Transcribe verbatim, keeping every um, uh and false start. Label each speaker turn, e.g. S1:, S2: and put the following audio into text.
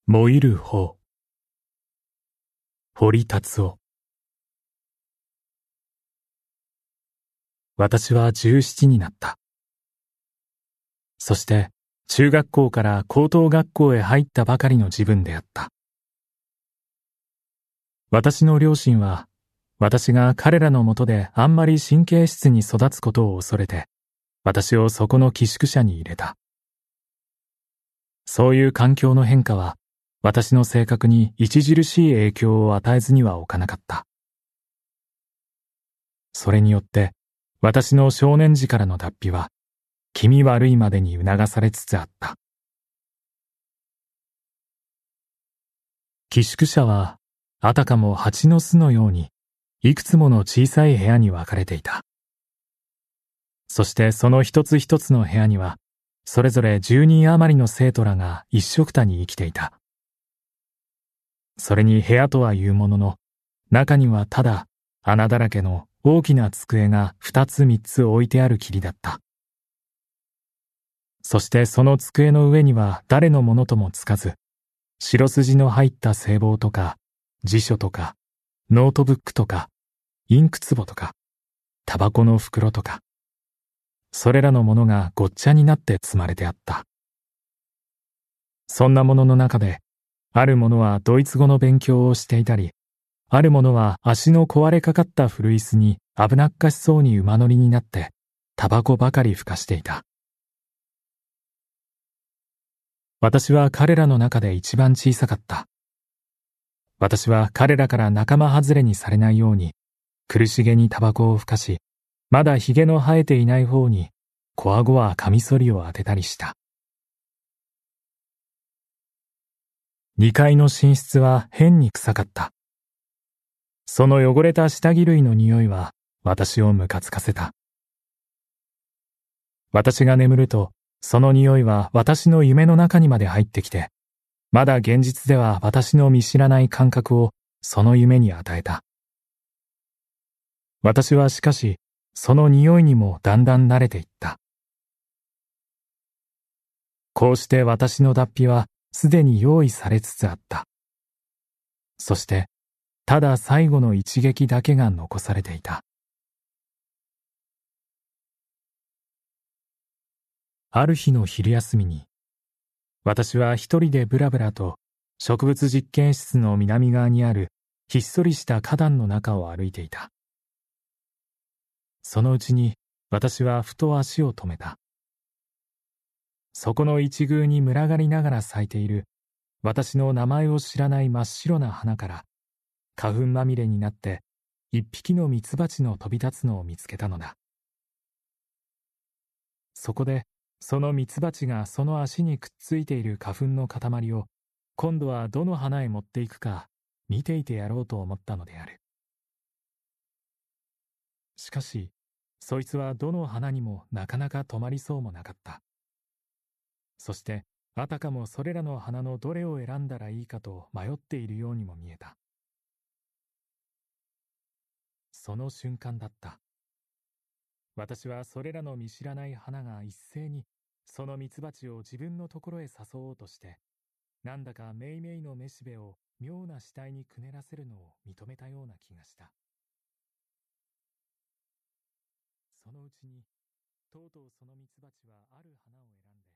S1: 燃ゆる方。堀達夫。私は十七になった。そして中学校から高等学校へ入ったばかりの自分であった。私の両親は私が彼らのもとであんまり神経質に育つことを恐れて私をそこの寄宿舎に入れた。そういう環境の変化は私の性格に著しい影響を与えずにはおかなかった。それによって私の少年時からの脱皮は気味悪いまでに促されつつあった。寄宿舎はあたかも蜂の巣のようにいくつもの小さい部屋に分かれていた。そしてその一つ一つの部屋にはそれぞれ十人余りの生徒らが一緒くたに生きていた。それに部屋とはいうものの、中にはただ穴だらけの大きな机が二つ三つ置いてあるきりだった。そしてその机の上には誰のものともつかず、白筋の入った聖棒とか、辞書とか、ノートブックとか、インク壺とか、タバコの袋とか、それらのものがごっちゃになって積まれてあった。そんなものの中で、ある者はドイツ語の勉強をしていたり、ある者は足の壊れかかった古椅子に危なっかしそうに馬乗りになって、タバコばかりふかしていた。私は彼らの中で一番小さかった。私は彼らから仲間外れにされないように、苦しげにタバコをふかし、まだひげの生えていない方に、こわごわカミソリを当てたりした。二階の寝室は変に臭かった。その汚れた下着類の匂いは私をムカつかせた。私が眠ると、その匂いは私の夢の中にまで入ってきて、まだ現実では私の見知らない感覚をその夢に与えた。私はしかし、その匂いにもだんだん慣れていった。こうして私の脱皮はすでに用意されつつあった。そして、ただ最後の一撃だけが残されていた。ある日の昼休みに、私は一人でブラブラと植物実験室の南側にあるひっそりした花壇の中を歩いていた。そのうちに私はふと足を止めた。そこの一宮に群がりながら咲いている私の名前を知らない真っ白な花から花粉まみれになって一匹のミツバチの飛び立つのを見つけたのだ。そこでそのミツバチがその足にくっついている花粉の塊を今度はどの花へ持っていくか見ていてやろうと思ったのである。しかしそいつはどの花にもなかなか止まりそうもなかった。そしてあたかもそれらの花のどれを選んだらいいかと迷っているようにも見えた。その瞬間だった。私はそれらの見知らない花が一斉にそのミツバチを自分のところへ誘おうとして、なんだかめいめいのめしべを妙な死体にくねらせるのを認めたような気がした。そのうちにとうとうそのミツバチはある花を選んで